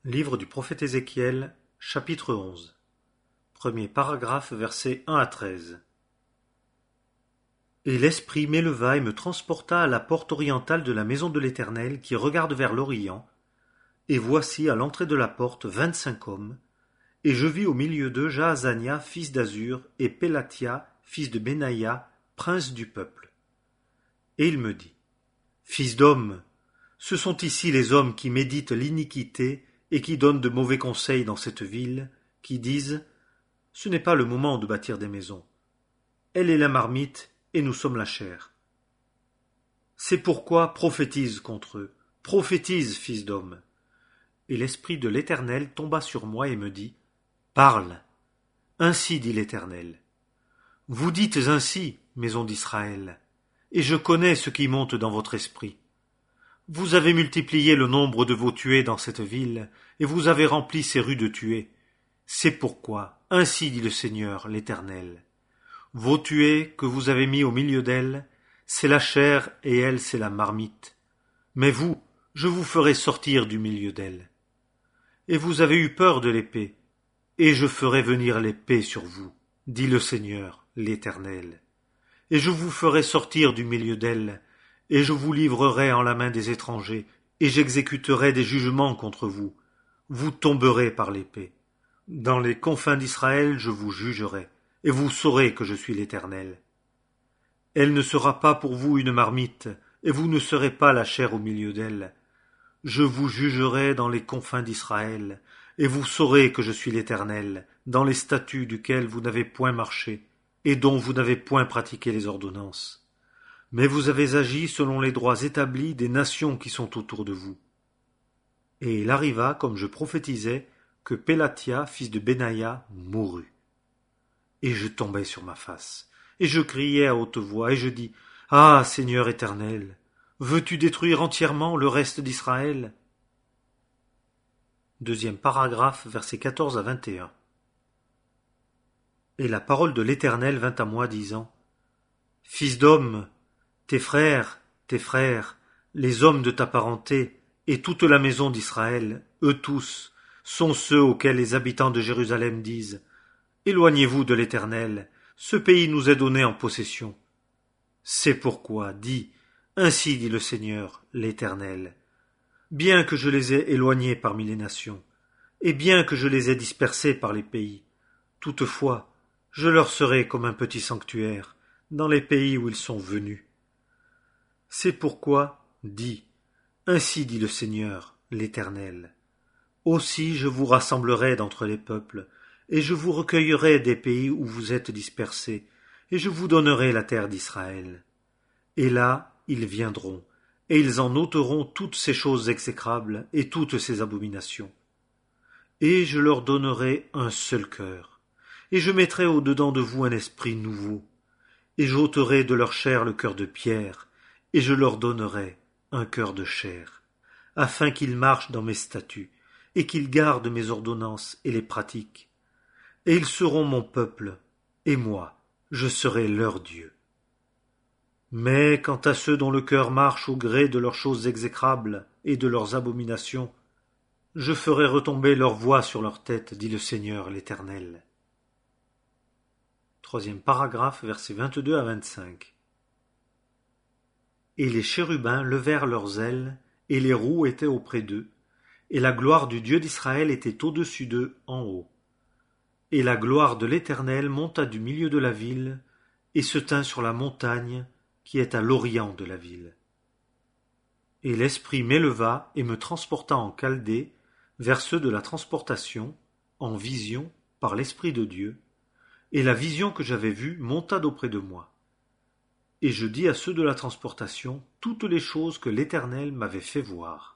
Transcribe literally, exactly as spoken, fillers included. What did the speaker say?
Livre du prophète Ézéchiel, chapitre onze. Premier paragraphe, versets un à treize. Et l'Esprit m'éleva et me transporta à la porte orientale de la maison de l'Éternel qui regarde vers l'Orient, et voici à l'entrée de la porte vingt-cinq hommes, et je vis au milieu d'eux Jaazania, fils d'Azur, et Pélatia, fils de Benaïa, prince du peuple. Et il me dit, Fils d'homme, ce sont ici les hommes qui méditent l'iniquité et qui donnent de mauvais conseils dans cette ville, qui disent « Ce n'est pas le moment de bâtir des maisons. Elle est la marmite, et nous sommes la chair. » C'est pourquoi prophétise contre eux. Prophétise, fils d'homme. Et l'Esprit de l'Éternel tomba sur moi et me dit « Parle. Ainsi dit l'Éternel. Vous dites ainsi, maison d'Israël, et je connais ce qui monte dans votre esprit. Vous avez multiplié le nombre de vos tués dans cette ville, et vous avez rempli ses rues de tués. C'est pourquoi, ainsi dit le Seigneur, l'Éternel. Vos tués que vous avez mis au milieu d'elle, c'est la chair et elle c'est la marmite. Mais vous, je vous ferai sortir du milieu d'elle. Et vous avez eu peur de l'épée, et je ferai venir l'épée sur vous, dit le Seigneur, l'Éternel. Et je vous ferai sortir du milieu d'elle, et je vous livrerai en la main des étrangers, et j'exécuterai des jugements contre vous. Vous tomberez par l'épée. Dans les confins d'Israël je vous jugerai, et vous saurez que je suis l'Éternel. Elle ne sera pas pour vous une marmite, et vous ne serez pas la chair au milieu d'elle. Je vous jugerai dans les confins d'Israël, et vous saurez que je suis l'Éternel, dans les statuts duquel vous n'avez point marché, et dont vous n'avez point pratiqué les ordonnances. Mais vous avez agi selon les droits établis des nations qui sont autour de vous. Et il arriva, comme je prophétisais, que Pélatia, fils de Benaïa, mourut. Et je tombai sur ma face, et je criai à haute voix, et je dis, Ah, Seigneur éternel, veux-tu détruire entièrement le reste d'Israël? Deuxième paragraphe, versets quatorze à vingt et un. Et la parole de l'Éternel vint à moi, disant, Fils d'homme, tes frères, tes frères, les hommes de ta parenté, et toute la maison d'Israël, eux tous, sont ceux auxquels les habitants de Jérusalem disent, Éloignez-vous de l'Éternel, ce pays nous est donné en possession. C'est pourquoi, dis, ainsi dit le Seigneur, l'Éternel, bien que je les ai éloignés parmi les nations, et bien que je les ai dispersés par les pays, toutefois, je leur serai comme un petit sanctuaire dans les pays où ils sont venus. C'est pourquoi, dis, ainsi dit le Seigneur, l'Éternel. Aussi je vous rassemblerai d'entre les peuples, et je vous recueillerai des pays où vous êtes dispersés, et je vous donnerai la terre d'Israël. Et là, ils viendront, et ils en ôteront toutes ces choses exécrables et toutes ces abominations. Et je leur donnerai un seul cœur, et je mettrai au-dedans de vous un esprit nouveau, et j'ôterai de leur chair le cœur de pierre, et je leur donnerai un cœur de chair, afin qu'ils marchent dans mes statuts, et qu'ils gardent mes ordonnances et les pratiquent. Et ils seront mon peuple, et moi, je serai leur Dieu. Mais quant à ceux dont le cœur marche au gré de leurs choses exécrables et de leurs abominations, je ferai retomber leur voix sur leur tête, dit le Seigneur l'Éternel. Troisième paragraphe, versets vingt-deux à vingt-cinq. Et les chérubins levèrent leurs ailes, et les roues étaient auprès d'eux, et la gloire du Dieu d'Israël était au-dessus d'eux en haut. Et la gloire de l'Éternel monta du milieu de la ville, et se tint sur la montagne qui est à l'orient de la ville. Et l'Esprit m'éleva et me transporta en Chaldée, vers ceux de la transportation, en vision, par l'Esprit de Dieu, et la vision que j'avais vue monta d'auprès de moi. Et je dis à ceux de la transportation toutes les choses que l'Éternel m'avait fait voir.